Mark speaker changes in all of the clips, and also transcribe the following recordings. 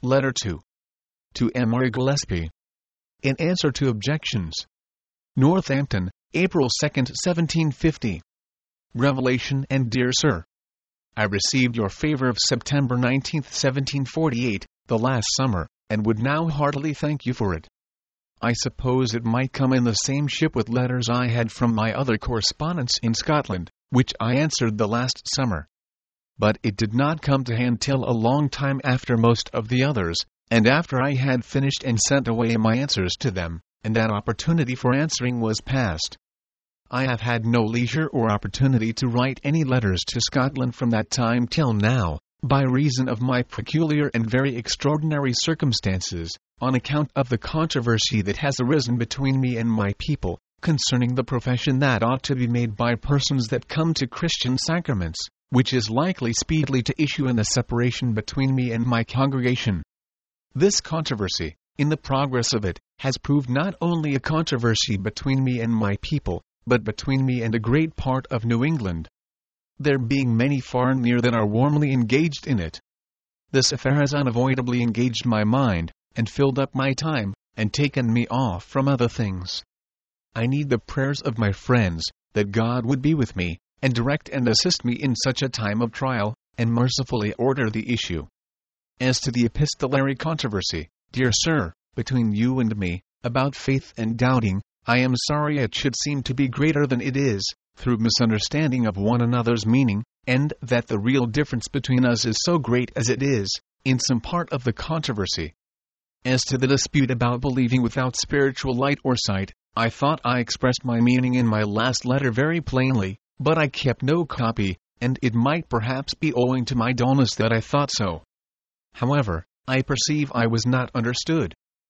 Speaker 1: Letter 2. To M. R. Gillespie. In answer to objections. Northampton, April 2, 1750. Revelation and Dear Sir. I received your favor of September 19, 1748, the last summer, and would now heartily thank you for it. I suppose it might come in the same ship with letters I had from my other correspondents in Scotland, which I answered the last summer. But it did not come to hand till a long time after most of the others, and after I had finished and sent away my answers to them, and that opportunity for answering was past. I have had no leisure or opportunity to write any letters to Scotland from that time till now, by reason of my peculiar and very extraordinary circumstances, on account of the controversy that has arisen between me and my people, concerning the profession that ought to be made by persons that come to Christian sacraments, which is likely speedily to issue in the separation between me and my congregation. This controversy, in the progress of it, has proved not only a controversy between me and my people, but between me and a great part of New England, there being many far and near that are warmly engaged in it. This affair has unavoidably engaged my mind, and filled up my time, and taken me off from other things. I need the prayers of my friends, that God would be with me, and direct and assist me in such a time of trial, and mercifully order the issue. As to the epistolary controversy, dear sir, between you and me, about faith and doubting, I am sorry it should seem to be greater than it is, through misunderstanding of one another's meaning, and that the real difference between us is so great as it is, in some part of the controversy. As to the dispute about believing without spiritual light or sight, I thought I expressed my meaning in my last letter very plainly, but I kept no copy, and it might perhaps be owing to my dullness that I thought so. However, I perceive I was not understood.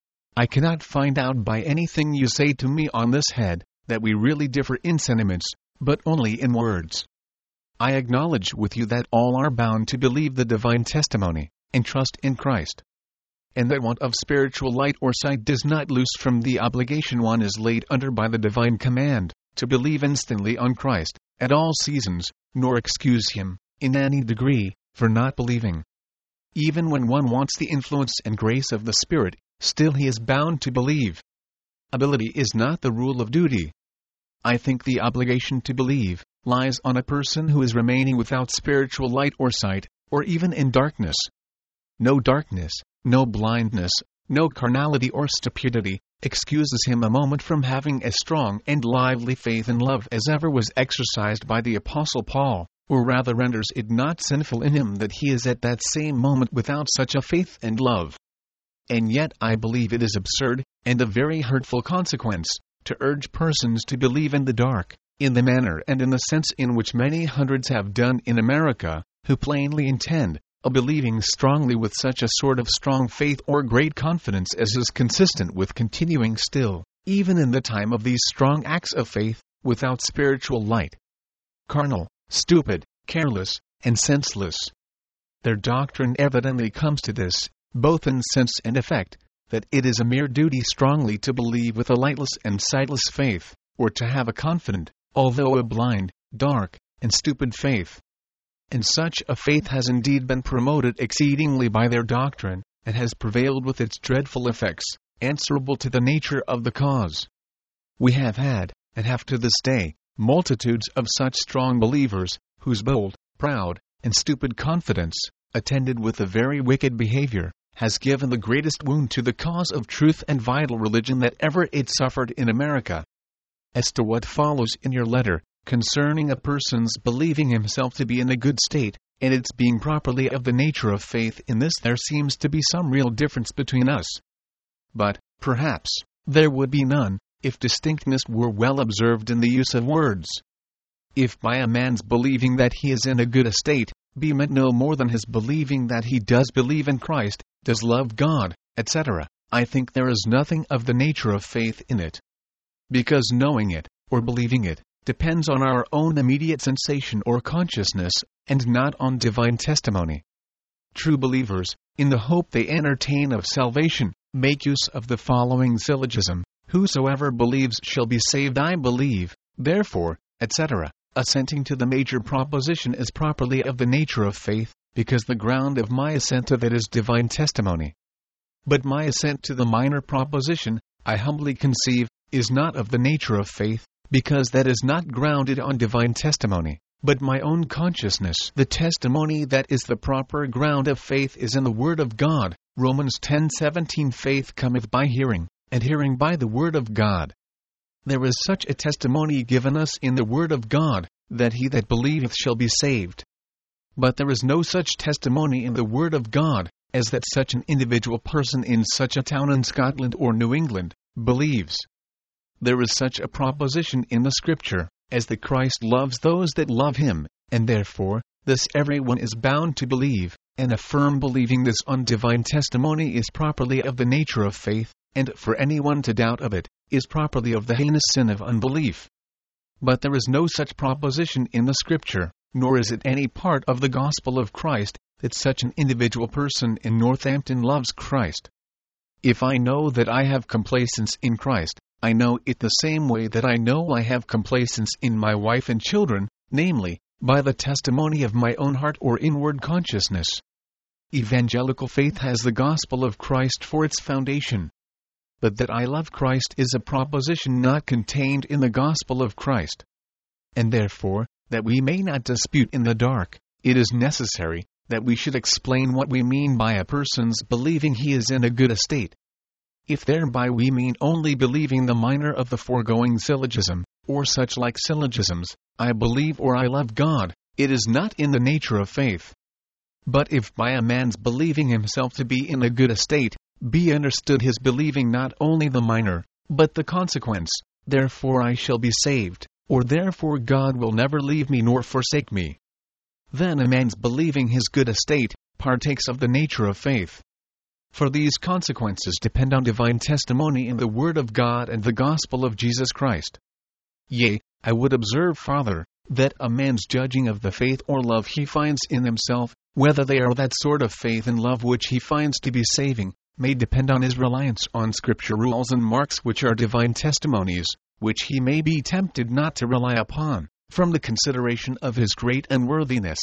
Speaker 1: I cannot find out by anything you say to me on this head, that we really differ in sentiments, but only in words. I acknowledge with you that all are bound to believe the divine testimony, and trust in Christ, and that want of spiritual light or sight does not loose from the obligation one is laid under by the divine command, to believe instantly on Christ, at all seasons, nor excuse him, in any degree, for not believing. Even when one wants the influence and grace of the Spirit, still he is bound to believe. Ability is not the rule of duty. I think the obligation to believe lies on a person who is remaining without spiritual light or sight, or even in darkness. No darkness, no blindness, no carnality or stupidity, excuses him a moment from having as strong and lively faith and love as ever was exercised by the Apostle Paul, or rather renders it not sinful in him that he is at that same moment without such a faith and love. And yet I believe it is absurd, and a very hurtful consequence, to urge persons to believe in the dark, in the manner and in the sense in which many hundreds have done in America, who plainly intend a believing strongly with such a sort of strong faith or great confidence as is consistent with continuing still, even in the time of these strong acts of faith, without spiritual light. Carnal, stupid, careless, and senseless. Their doctrine evidently comes to this, both in sense and effect, that it is a mere duty strongly to believe with a lightless and sightless faith, or to have a confident, although a blind, dark, and stupid faith. And such a faith has indeed been promoted exceedingly by their doctrine, and has prevailed with its dreadful effects, answerable to the nature of the cause. We have had, and have to this day, multitudes of such strong believers, whose bold, proud, and stupid confidence, attended with a very wicked behavior, has given the greatest wound to the cause of truth and vital religion that ever it suffered in America. As to what follows in your letter, concerning a person's believing himself to be in a good state, and its being properly of the nature of faith, in this there seems to be some real difference between us. But, perhaps, there would be none, if distinctness were well observed in the use of words. If by a man's believing that he is in a good estate, be meant no more than his believing that he does believe in Christ, does love God, etc., I think there is nothing of the nature of faith in it. Because knowing it, or believing it, depends on our own immediate sensation or consciousness, and not on divine testimony. True believers, in the hope they entertain of salvation, make use of the following syllogism: whosoever believes shall be saved. I believe, therefore, etc., assenting to the major proposition is properly of the nature of faith, because the ground of my assent of it is divine testimony. But my assent to the minor proposition, I humbly conceive, is not of the nature of faith, because that is not grounded on divine testimony, but my own consciousness. The testimony that is the proper ground of faith is in the Word of God. Romans 10:17. Faith cometh by hearing, and hearing by the Word of God. There is such a testimony given us in the Word of God, that he that believeth shall be saved. But there is no such testimony in the Word of God, as that such an individual person in such a town in Scotland or New England believes. There is such a proposition in the Scripture, as that Christ loves those that love him, and therefore, this everyone is bound to believe, and affirm. Believing this on divine testimony is properly of the nature of faith, and for anyone to doubt of it, is properly of the heinous sin of unbelief. But there is no such proposition in the Scripture, nor is it any part of the gospel of Christ, that such an individual person in Northampton loves Christ. If I know that I have complacence in Christ, I know it the same way that I know I have complacence in my wife and children, namely, by the testimony of my own heart or inward consciousness. Evangelical faith has the gospel of Christ for its foundation. But that I love Christ is a proposition not contained in the gospel of Christ. And therefore, that we may not dispute in the dark, it is necessary that we should explain what we mean by a person's believing he is in a good estate. If thereby we mean only believing the minor of the foregoing syllogism, or such like syllogisms, I believe or I love God, it is not in the nature of faith. But if by a man's believing himself to be in a good estate, be understood his believing not only the minor, but the consequence, therefore I shall be saved, or therefore God will never leave me nor forsake me, then a man's believing his good estate partakes of the nature of faith. For these consequences depend on divine testimony in the Word of God and the gospel of Jesus Christ. Yea, I would observe farther, that a man's judging of the faith or love he finds in himself, whether they are that sort of faith and love which he finds to be saving, may depend on his reliance on Scripture rules and marks which are divine testimonies, which he may be tempted not to rely upon, from the consideration of his great unworthiness.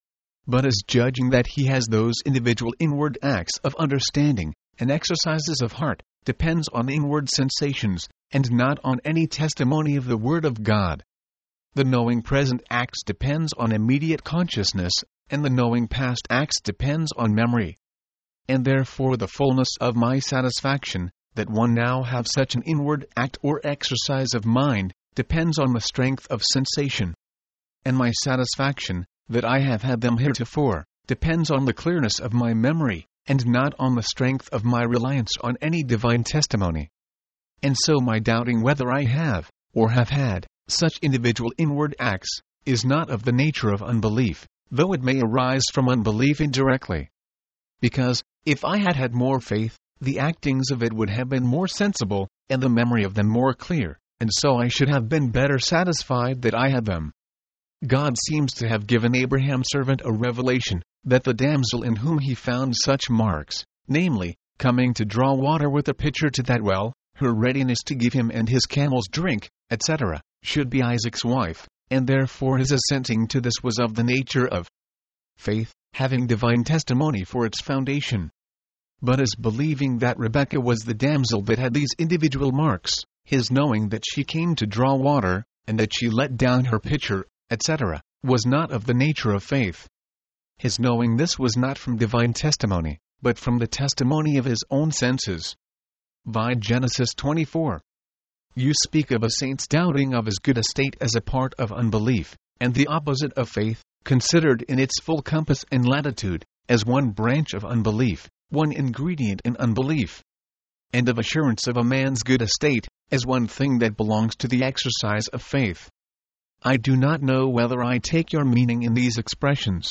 Speaker 1: But as judging that he has those individual inward acts of understanding, and exercises of heart, depends on inward sensations, and not on any testimony of the Word of God. The knowing present acts depends on immediate consciousness, and the knowing past acts depends on memory. And therefore the fullness of my satisfaction, that one now have such an inward act or exercise of mind, depends on the strength of sensation. And my satisfaction, that I have had them heretofore, depends on the clearness of my memory, and not on the strength of my reliance on any divine testimony. And so my doubting whether I have, or have had, such individual inward acts, is not of the nature of unbelief, though it may arise from unbelief indirectly. Because, if I had had more faith, the actings of it would have been more sensible, and the memory of them more clear, and so I should have been better satisfied that I had them. God seems to have given Abraham's servant a revelation, that the damsel in whom he found such marks, namely, coming to draw water with a pitcher to that well, her readiness to give him and his camels drink, etc., should be Isaac's wife, and therefore his assenting to this was of the nature of faith, having divine testimony for its foundation. But as believing that Rebekah was the damsel that had these individual marks, his knowing that she came to draw water, and that she let down her pitcher, etc., was not of the nature of faith. His knowing this was not from divine testimony, but from the testimony of his own senses. Vide Genesis 24. You speak of a saint's doubting of his good estate as a part of unbelief, and the opposite of faith, considered in its full compass and latitude, as one branch of unbelief, one ingredient in unbelief, and of assurance of a man's good estate, as one thing that belongs to the exercise of faith. I do not know whether I take your meaning in these expressions.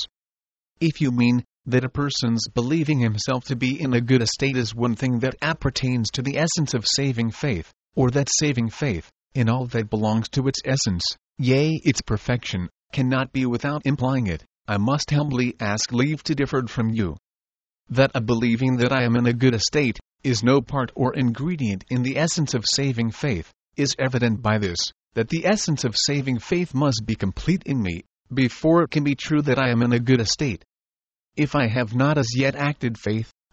Speaker 1: If you mean that a person's believing himself to be in a good estate is one thing that appertains to the essence of saving faith, or that saving faith, in all that belongs to its essence, yea, its perfection, cannot be without implying it, I must humbly ask leave to differ from you. That a believing that I am in a good estate is no part or ingredient in the essence of saving faith, is evident by this, that the essence of saving faith must be complete in me, before it can be true that I am in a good estate. If I have not as yet acted faith,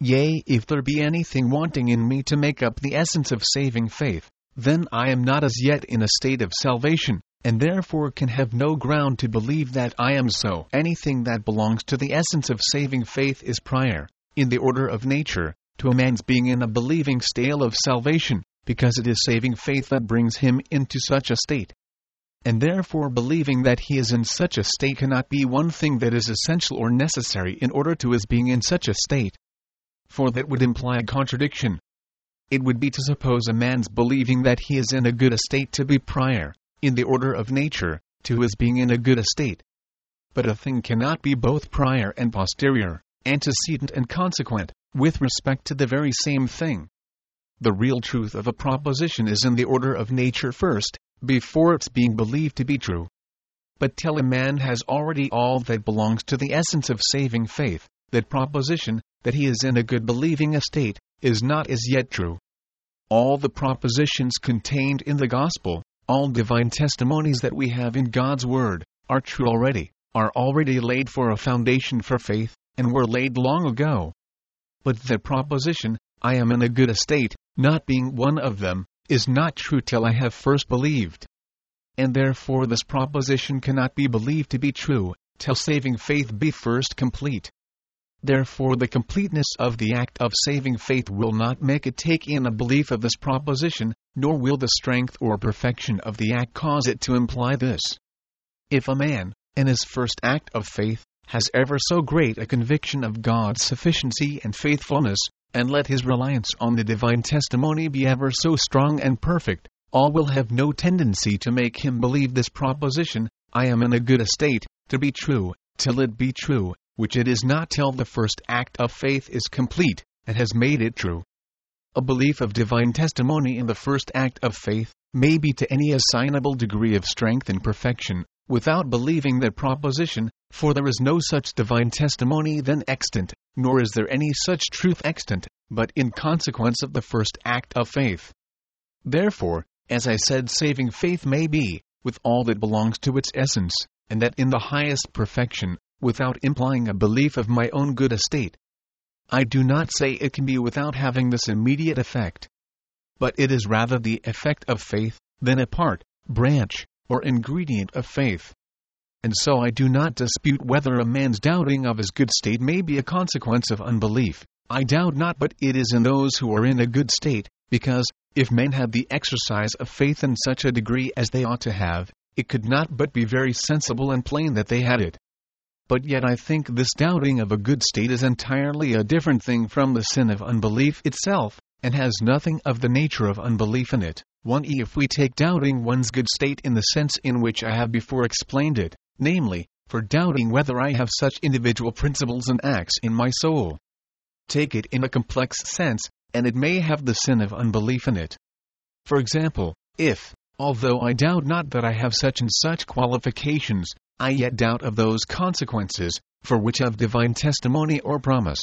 Speaker 1: Yea, if there be anything wanting in me to make up the essence of saving faith, then I am not as yet in a state of salvation, and therefore can have no ground to believe that I am so. Anything that belongs to the essence of saving faith is prior, in the order of nature, to a man's being in a believing state of salvation, because it is saving faith that brings him into such a state. And therefore believing that he is in such a state cannot be one thing that is essential or necessary in order to his being in such a state. For that would imply a contradiction. It would be to suppose a man's believing that he is in a good estate to be prior, in the order of nature, to his being in a good estate. But a thing cannot be both prior and posterior, antecedent and consequent, with respect to the very same thing. The real truth of a proposition is in the order of nature first, before its being believed to be true. But till a man has already all that belongs to the essence of saving faith, that proposition, that he is in a good believing estate, is not as yet true. All the propositions contained in the gospel, all divine testimonies that we have in God's word, are true already, are already laid for a foundation for faith, and were laid long ago. But the proposition, I am in a good estate, not being one of them, is not true till I have first believed. And therefore this proposition cannot be believed to be true, till saving faith be first complete. Therefore the completeness of the act of saving faith will not make it take in a belief of this proposition, nor will the strength or perfection of the act cause it to imply this. If a man, in his first act of faith, has ever so great a conviction of God's sufficiency and faithfulness, and let his reliance on the divine testimony be ever so strong and perfect, all will have no tendency to make him believe this proposition, I am in a good estate, to be true, till it be true, which it is not till the first act of faith is complete, and has made it true. A belief of divine testimony in the first act of faith may be to any assignable degree of strength and perfection, without believing that proposition, for there is no such divine testimony then extant, nor is there any such truth extant, but in consequence of the first act of faith. Therefore, as I said, saving faith may be, with all that belongs to its essence, and that in the highest perfection, without implying a belief of my own good estate. I do not say it can be without having this immediate effect. But it is rather the effect of faith, than a part, branch, or ingredient of faith. And so I do not dispute whether a man's doubting of his good state may be a consequence of unbelief. I doubt not but it is in those who are in a good state, because, if men had the exercise of faith in such a degree as they ought to have, it could not but be very sensible and plain that they had it. But yet I think this doubting of a good state is entirely a different thing from the sin of unbelief itself, and has nothing of the nature of unbelief in it. 1. If we take doubting one's good state in the sense in which I have before explained it, namely, for doubting whether I have such individual principles and acts in my soul. Take it in a complex sense, and it may have the sin of unbelief in it. For example, if, although I doubt not that I have such and such qualifications, I yet doubt of those consequences, for which of divine testimony or promise.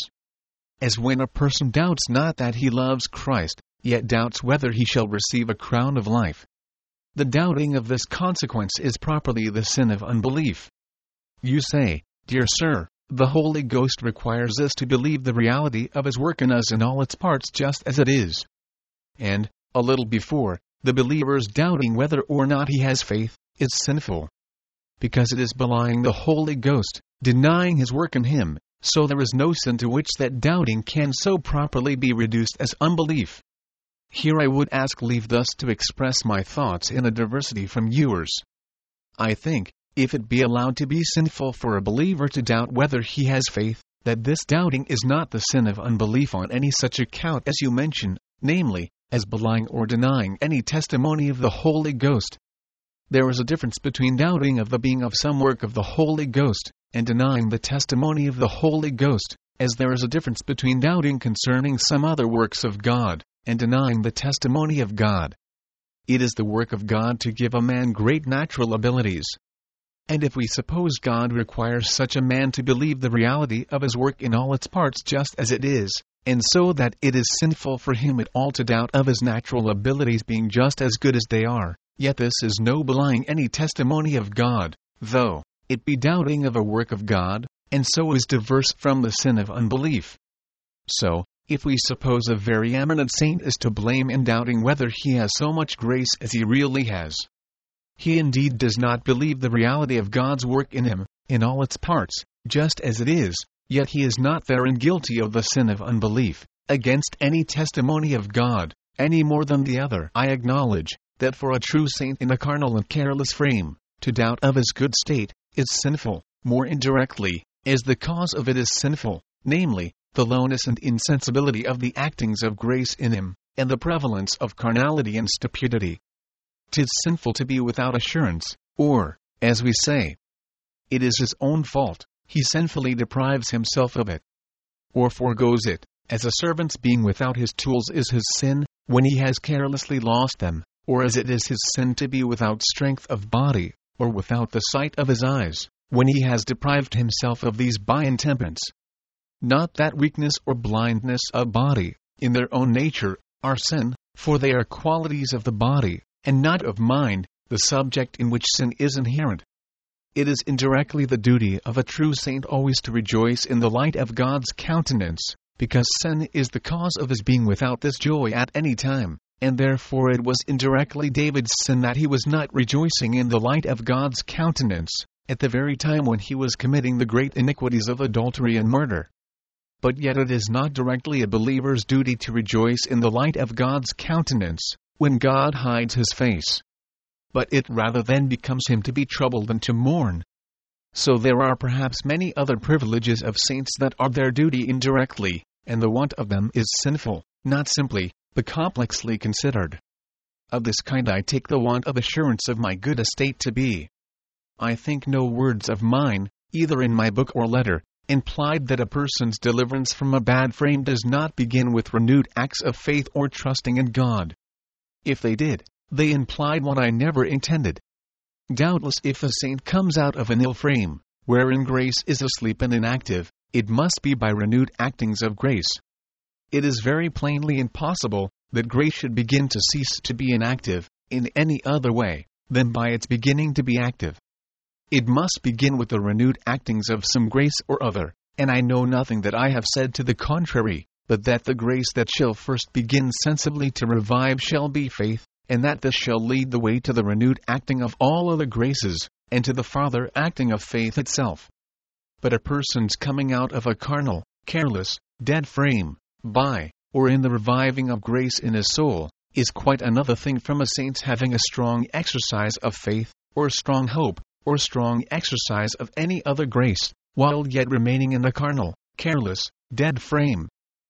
Speaker 1: As when a person doubts not that he loves Christ, yet doubts whether he shall receive a crown of life. The doubting of this consequence is properly the sin of unbelief. You say, dear sir, the Holy Ghost requires us to believe the reality of His work in us in all its parts just as it is. And, a little before, the believer's doubting whether or not he has faith, is sinful. Because it is belying the Holy Ghost, denying His work in him, so there is no sin to which that doubting can so properly be reduced as unbelief. Here I would ask leave thus to express my thoughts in a diversity from yours. I think, if it be allowed to be sinful for a believer to doubt whether he has faith, that this doubting is not the sin of unbelief on any such account as you mention, namely, as belying or denying any testimony of the Holy Ghost. There is a difference between doubting of the being of some work of the Holy Ghost, and denying the testimony of the Holy Ghost, as there is a difference between doubting concerning some other works of God, and denying the testimony of God. It is the work of God to give a man great natural abilities. And if we suppose God requires such a man to believe the reality of His work in all its parts just as it is, and so that it is sinful for him at all to doubt of his natural abilities being just as good as they are, yet this is no belying any testimony of God, though it be doubting of a work of God, and so is diverse from the sin of unbelief. So, If we suppose a very eminent saint is to blame in doubting whether he has so much grace as he really has, he indeed does not believe the reality of God's work in him, in all its parts, just as it is, yet he is not therein guilty of the sin of unbelief, against any testimony of God, any more than the other. I acknowledge, that for a true saint in a carnal and careless frame, to doubt of his good state, is sinful, more indirectly, as the cause of it is sinful, namely, the lowness and insensibility of the actings of grace in him, and the prevalence of carnality and stupidity. 'Tis sinful to be without assurance, or, as we say, it is his own fault, he sinfully deprives himself of it, or forgoes it, as a servant's being without his tools is his sin, when he has carelessly lost them, or as it is his sin to be without strength of body, or without the sight of his eyes, when he has deprived himself of these by intemperance. Not that weakness or blindness of body, in their own nature, are sin, for they are qualities of the body, and not of mind, the subject in which sin is inherent. It is indirectly the duty of a true saint always to rejoice in the light of God's countenance, because sin is the cause of his being without this joy at any time, and therefore it was indirectly David's sin that he was not rejoicing in the light of God's countenance, at the very time when he was committing the great iniquities of adultery and murder. But yet it is not directly a believer's duty to rejoice in the light of God's countenance, when God hides his face. But it rather then becomes him to be troubled and to mourn. So there are perhaps many other privileges of saints that are their duty indirectly, and the want of them is sinful, not simply, but complexly considered. Of this kind I take the want of assurance of my good estate to be. I think no words of mine, either in my book or letter, implied that a person's deliverance from a bad frame does not begin with renewed acts of faith or trusting in God. If they did, they implied what I never intended. Doubtless if a saint comes out of an ill frame, wherein grace is asleep and inactive, it must be by renewed actings of grace. It is very plainly impossible that grace should begin to cease to be inactive, in any other way, than by its beginning to be active. It must begin with the renewed actings of some grace or other, and I know nothing that I have said to the contrary, but that the grace that shall first begin sensibly to revive shall be faith, and that this shall lead the way to the renewed acting of all other graces, and to the farther acting of faith itself. But a person's coming out of a carnal, careless, dead frame, by, or in the reviving of grace in his soul, is quite another thing from a saint's having a strong exercise of faith, or strong hope, or strong exercise of any other grace, while yet remaining in the carnal, careless, dead frame.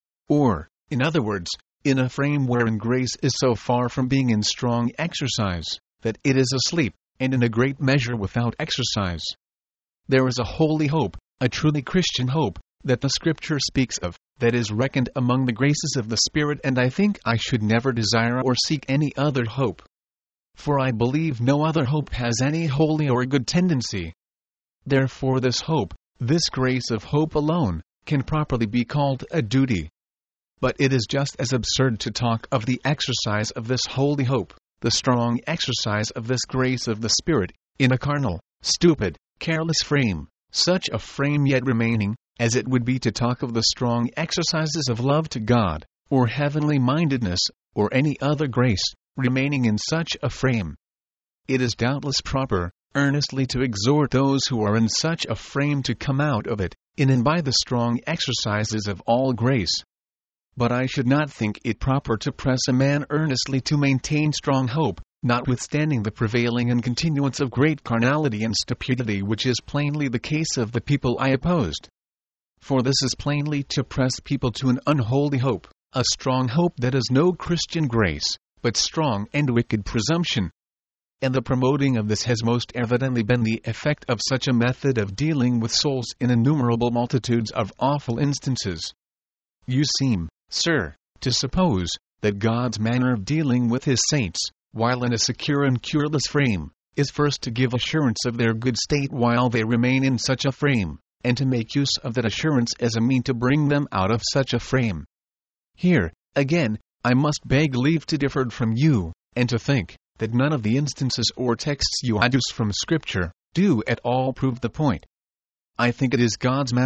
Speaker 1: Or, in other words, in a frame wherein grace is so far from being in strong exercise, that it is asleep, and in a great measure without exercise. There is a holy hope, a truly Christian hope, that the Scripture speaks of, that is reckoned among the graces of the Spirit, and I think I should never desire or seek any other hope. For I believe no other hope has any holy or good tendency. Therefore this hope, this grace of hope alone, can properly be called a duty. But it is just as absurd to talk of the exercise of this holy hope, the strong exercise of this grace of the Spirit, in a carnal, stupid, careless frame, such a frame yet remaining, as it would be to talk of the strong exercises of love to God, or heavenly mindedness, or any other grace, remaining in such a frame. It is doubtless proper, earnestly to exhort those who are in such a frame to come out of it, in and by the strong exercises of all grace. But I should not think it proper to press a man earnestly to maintain strong hope, notwithstanding the prevailing and continuance of great carnality and stupidity, which is plainly the case of the people I opposed. For this is plainly to press people to an unholy hope, a strong hope that is no Christian grace, but strong and wicked presumption. And the promoting of this has most evidently been the effect of such a method of dealing with souls in innumerable multitudes of awful instances. You seem, sir, to suppose that God's manner of dealing with his saints, while in a secure and cureless frame, is first to give assurance of their good state while they remain in such a frame, and to make use of that assurance as a mean to bring them out of such a frame. Here, again, I must beg leave to differ from you, and to think that none of the instances or texts you adduce from Scripture do at all prove the point. I think it is God's manner,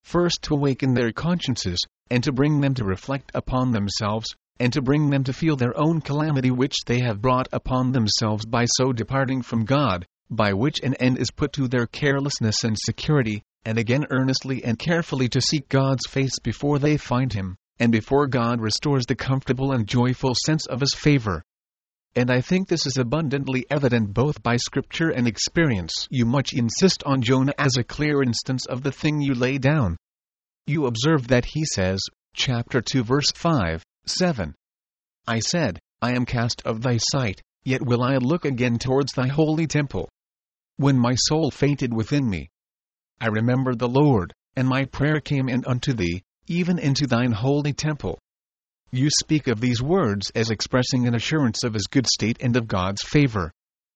Speaker 1: first to awaken their consciences, and to bring them to reflect upon themselves, and to bring them to feel their own calamity which they have brought upon themselves by so departing from God, by which an end is put to their carelessness and security, and again earnestly and carefully to seek God's face before they find Him, and before God restores the comfortable and joyful sense of His favor. And I think this is abundantly evident both by Scripture and experience. You much insist on Jonah as a clear instance of the thing you lay down. You observe that he says, chapter 2 verse 5, 7. I said, I am cast of thy sight, yet will I look again towards thy holy temple. When my soul fainted within me, I remembered the Lord, and my prayer came in unto thee, even into thine holy temple. You speak of these words as expressing an assurance of his good state and of God's favor.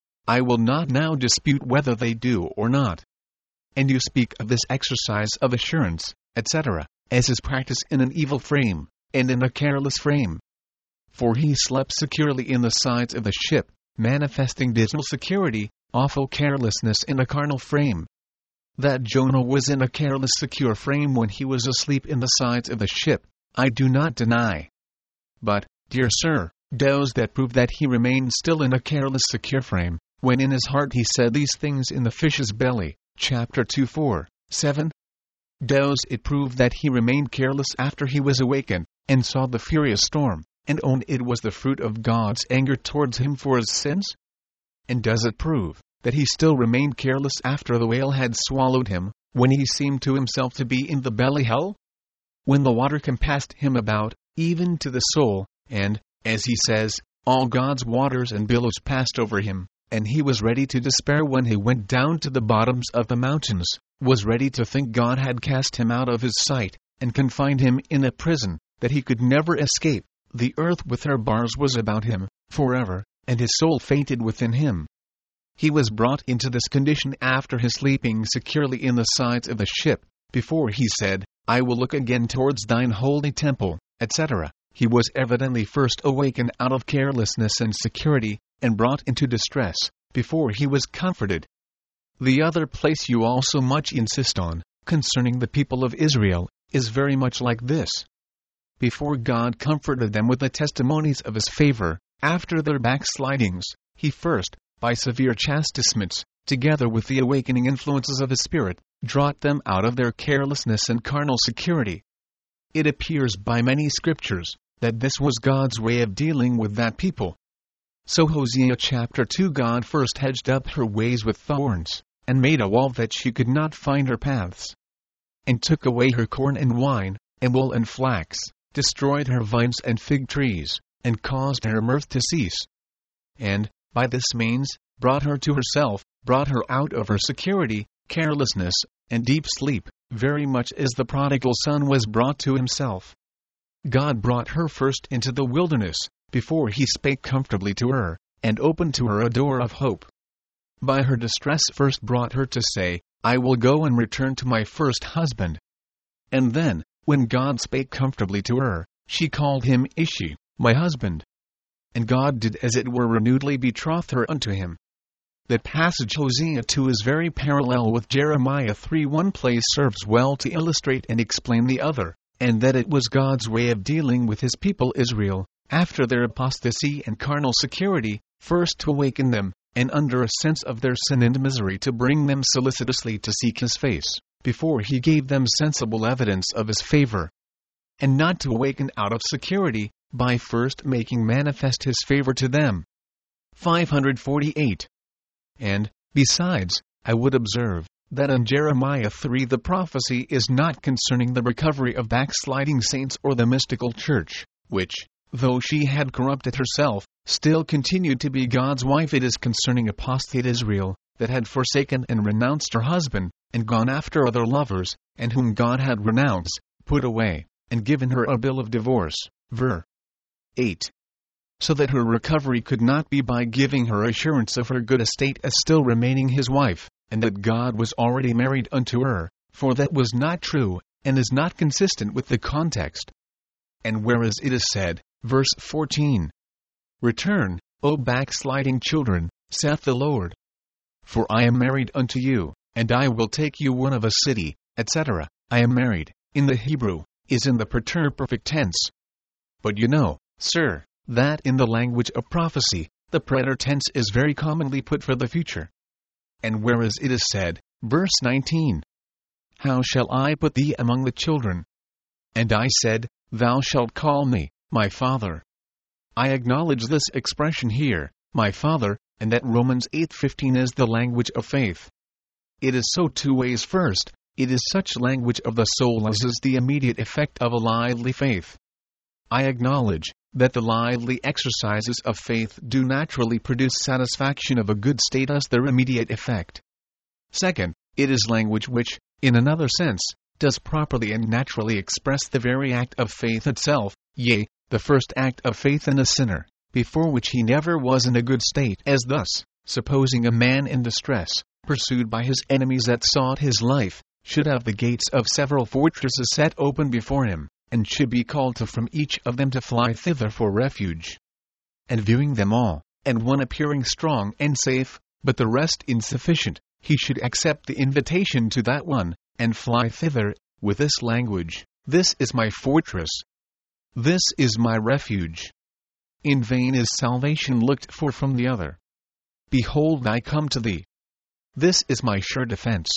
Speaker 1: I will not now dispute whether they do or not. And you speak of this exercise of assurance, etc., as his practice in an evil frame, and in a careless frame. For he slept securely in the sides of the ship, manifesting dismal security, awful carelessness in a carnal frame. That Jonah was in a careless secure frame when he was asleep in the sides of the ship, I do not deny. But, dear sir, does that prove that he remained still in a careless secure frame, when in his heart he said these things in the fish's belly, chapter 2 4, 7? Does it prove that he remained careless after he was awakened, and saw the furious storm, and owned it was the fruit of God's anger towards him for his sins? And does it prove that he still remained careless after the whale had swallowed him, when he seemed to himself to be in the belly hell? When the water compassed him about, even to the soul, and, as he says, all God's waters and billows passed over him, and he was ready to despair when he went down to the bottoms of the mountains, was ready to think God had cast him out of his sight, and confined him in a prison, that he could never escape. The earth with her bars was about him, forever, and his soul fainted within him. He was brought into this condition after his sleeping securely in the sides of the ship, before he said, I will look again towards thine holy temple, etc. He was evidently first awakened out of carelessness and security, and brought into distress, before he was comforted. The other place you also much insist on, concerning the people of Israel, is very much like this. Before God comforted them with the testimonies of his favor, after their backslidings, he first, by severe chastisements, together with the awakening influences of his Spirit, brought them out of their carelessness and carnal security. It appears by many scriptures that this was God's way of dealing with that people. So Hosea chapter 2, God first hedged up her ways with thorns, and made a wall that she could not find her paths, and took away her corn and wine, and wool and flax, destroyed her vines and fig trees, and caused her mirth to cease. And, by this means, brought her to herself, brought her out of her security, carelessness, and deep sleep, very much as the prodigal son was brought to himself. God brought her first into the wilderness, before he spake comfortably to her, and opened to her a door of hope. By her distress first brought her to say, I will go and return to my first husband. And then, when God spake comfortably to her, she called him Ishi, my husband. And God did as it were renewedly betroth her unto him. That passage Hosea 2 is very parallel with Jeremiah 3. One place serves well to illustrate and explain the other, and that it was God's way of dealing with his people Israel, after their apostasy and carnal security, first to awaken them, and under a sense of their sin and misery to bring them solicitously to seek his face, before he gave them sensible evidence of his favor. And not to awaken out of security, by first making manifest his favor to them. 548. And, besides, I would observe, that in Jeremiah 3 the prophecy is not concerning the recovery of backsliding saints or the mystical church, which, though she had corrupted herself, still continued to be God's wife. It is concerning apostate Israel, that had forsaken and renounced her husband, and gone after other lovers, and whom God had renounced, put away, and given her a bill of divorce. Ver. 8. So that her recovery could not be by giving her assurance of her good estate as still remaining his wife, and that God was already married unto her, for that was not true, and is not consistent with the context. And whereas it is said, verse 14, Return, O backsliding children, saith the Lord. For I am married unto you, and I will take you one of a city, etc. I am married, in the Hebrew, is in the preterperfect tense. But you know, sir, that in the language of prophecy, the preter tense is very commonly put for the future. And whereas it is said, verse 19, How shall I put thee among the children? And I said, Thou shalt call me, my father. I acknowledge this expression here, my father, and that Romans 8:15 is the language of faith. It is so two ways. First, it is such language of the soul as is the immediate effect of a lively faith. I acknowledge that the lively exercises of faith do naturally produce satisfaction of a good state as their immediate effect. Second, it is language which, in another sense, does properly and naturally express the very act of faith itself, yea, the first act of faith in a sinner, before which he never was in a good state, as thus, supposing a man in distress, pursued by his enemies that sought his life, should have the gates of several fortresses set open before him, and should be called to from each of them to fly thither for refuge. And viewing them all, and one appearing strong and safe, but the rest insufficient, he should accept the invitation to that one, and fly thither, with this language, This is my fortress. This is my refuge. In vain is salvation looked for from the other. Behold, I come to thee. This is my sure defense.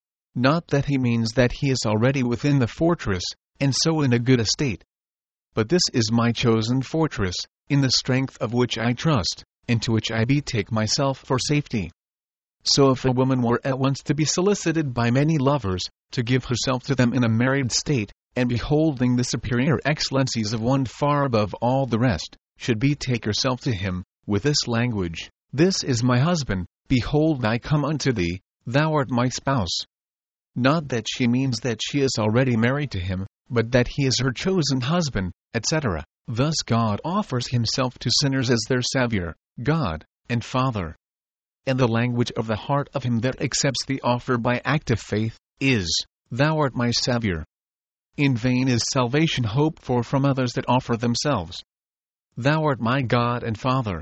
Speaker 1: Not that he means that he is already within the fortress, and so in a good estate. But this is my chosen fortress, in the strength of which I trust, and to which I betake myself for safety. So if a woman were at once to be solicited by many lovers, to give herself to them in a married state, and beholding the superior excellencies of one far above all the rest, should betake herself to him, with this language, This is my husband, behold I come unto thee, thou art my spouse. Not that she means that she is already married to him, but that he is her chosen husband, etc. Thus God offers himself to sinners as their Savior, God, and Father. And the language of the heart of him that accepts the offer by active faith, is, Thou art my Savior. In vain is salvation hoped for from others that offer themselves. Thou art my God and Father.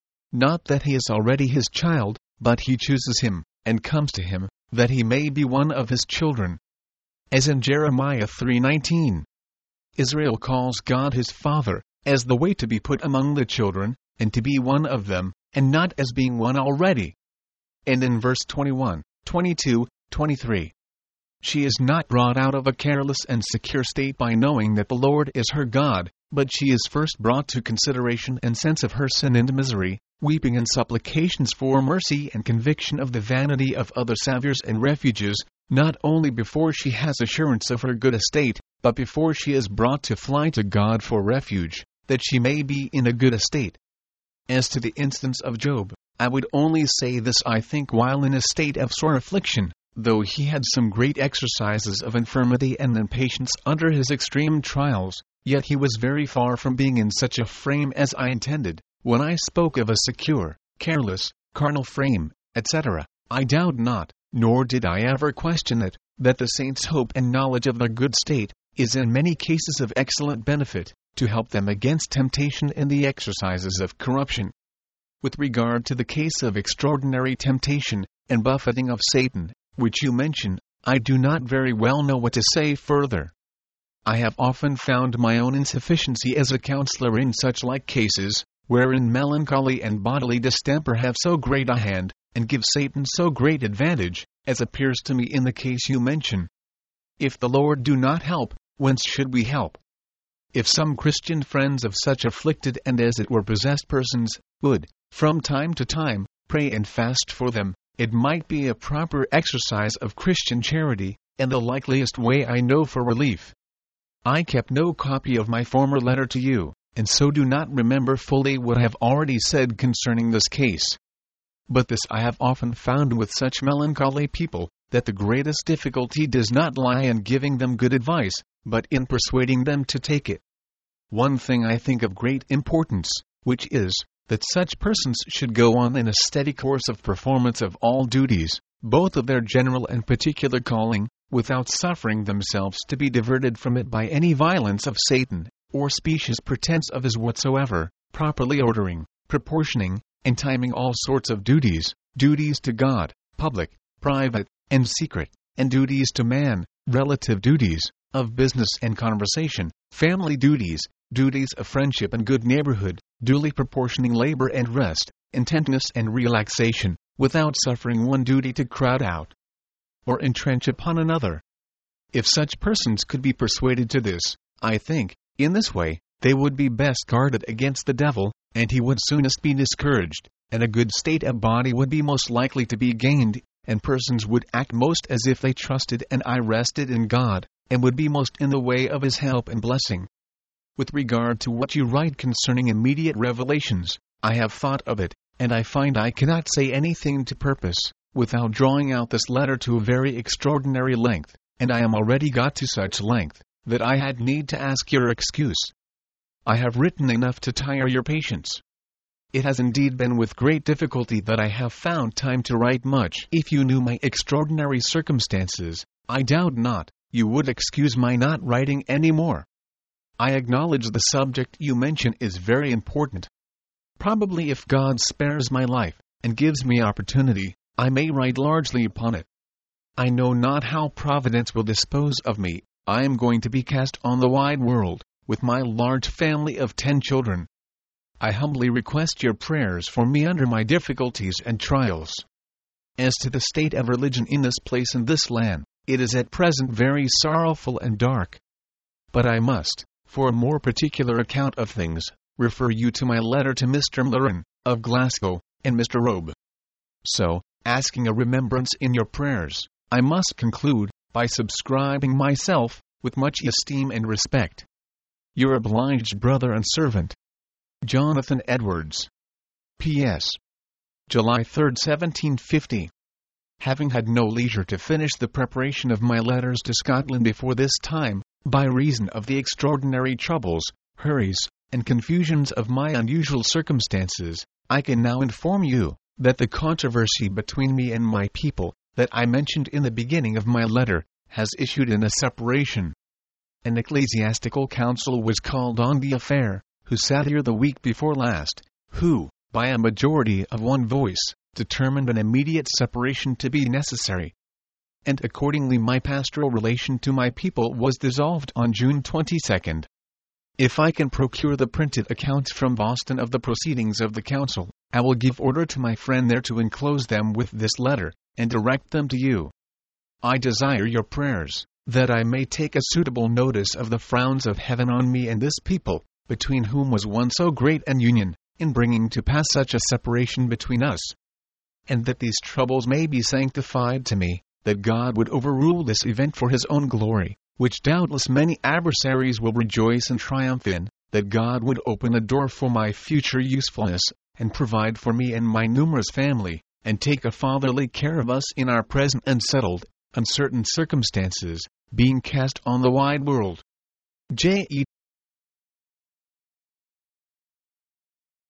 Speaker 1: Not that he is already his child, but he chooses him, and comes to him, that he may be one of his children. As in Jeremiah 3:19. Israel calls God his Father, as the way to be put among the children, and to be one of them, and not as being one already. And in verse 21, 22, 23. She is not brought out of a careless and secure state by knowing that the Lord is her God, but she is first brought to consideration and sense of her sin and misery, weeping and supplications for mercy and conviction of the vanity of other saviors and refuges, not only before she has assurance of her good estate, but before she is brought to fly to God for refuge, that she may be in a good estate. As to the instance of Job, I would only say this: I think while in a state of sore affliction, though he had some great exercises of infirmity and impatience under his extreme trials, yet he was very far from being in such a frame as I intended, when I spoke of a secure, careless, carnal frame, etc. I doubt not, nor did I ever question it, that the saints' hope and knowledge of their good state is in many cases of excellent benefit, to help them against temptation in the exercises of corruption. With regard to the case of extraordinary temptation and buffeting of Satan, which you mention, I do not very well know what to say further. I have often found my own insufficiency as a counselor in such like cases, wherein melancholy and bodily distemper have so great a hand, and give Satan so great advantage, as appears to me in the case you mention. If the Lord do not help, whence should we help? If some Christian friends of such afflicted and as it were possessed persons would, from time to time, pray and fast for them, it might be a proper exercise of Christian charity, and the likeliest way I know for relief. I kept no copy of my former letter to you, and so do not remember fully what I have already said concerning this case. But this I have often found with such melancholy people, that the greatest difficulty does not lie in giving them good advice, but in persuading them to take it. One thing I think of great importance, which is, that such persons should go on in a steady course of performance of all duties, both of their general and particular calling, without suffering themselves to be diverted from it by any violence of Satan, or specious pretense of his whatsoever, properly ordering, proportioning, and timing all sorts of duties to God, public, private, and secret, and duties to man, relative duties, of business and conversation, family duties, duties of friendship and good neighborhood, duly proportioning labor and rest, intentness and relaxation, without suffering one duty to crowd out or entrench upon another. If such persons could be persuaded to this, I think, in this way, they would be best guarded against the devil, and he would soonest be discouraged, and a good state of body would be most likely to be gained, and persons would act most as if they trusted and I rested in God, and would be most in the way of His help and blessing. With regard to what you write concerning immediate revelations, I have thought of it, and I find I cannot say anything to purpose, without drawing out this letter to a very extraordinary length, and I am already got to such length, that I had need to ask your excuse. I have written enough to tire your patience. It has indeed been with great difficulty that I have found time to write much. If you knew my extraordinary circumstances, I doubt not, you would excuse my not writing any more. I acknowledge the subject you mention is very important. Probably if God spares my life, and gives me opportunity, I may write largely upon it. I know not how Providence will dispose of me. I am going to be cast on the wide world, with my large family of 10 children. I humbly request your prayers for me under my difficulties and trials. As to the state of religion in this place and this land, it is at present very sorrowful and dark. But I must, for a more particular account of things, refer you to my letter to Mr. Mlurin, of Glasgow, and Mr. Robe. So, asking a remembrance in your prayers, I must conclude, by subscribing myself, with much esteem and respect, your obliged brother and servant, Jonathan Edwards. P.S. July 3, 1750. Having had no leisure to finish the preparation of my letters to Scotland before this time, by reason of the extraordinary troubles, hurries, and confusions of my unusual circumstances, I can now inform you, that the controversy between me and my people, that I mentioned in the beginning of my letter, has issued in a separation. An ecclesiastical council was called on the affair, who sat here the week before last, who, by a majority of one voice, determined an immediate separation to be necessary. And accordingly my pastoral relation to my people was dissolved on June 22. If I can procure the printed accounts from Boston of the proceedings of the council, I will give order to my friend there to enclose them with this letter, and direct them to you. I desire your prayers, that I may take a suitable notice of the frowns of heaven on me and this people, between whom was one so great an union, in bringing to pass such a separation between us. And that these troubles may be sanctified to me, that God would overrule this event for His own glory, which doubtless many adversaries will rejoice and triumph in, that God would open a door for my future usefulness, and provide for me and my numerous family, and take a fatherly care of us in our present unsettled, uncertain circumstances, being cast on the wide world. J. E.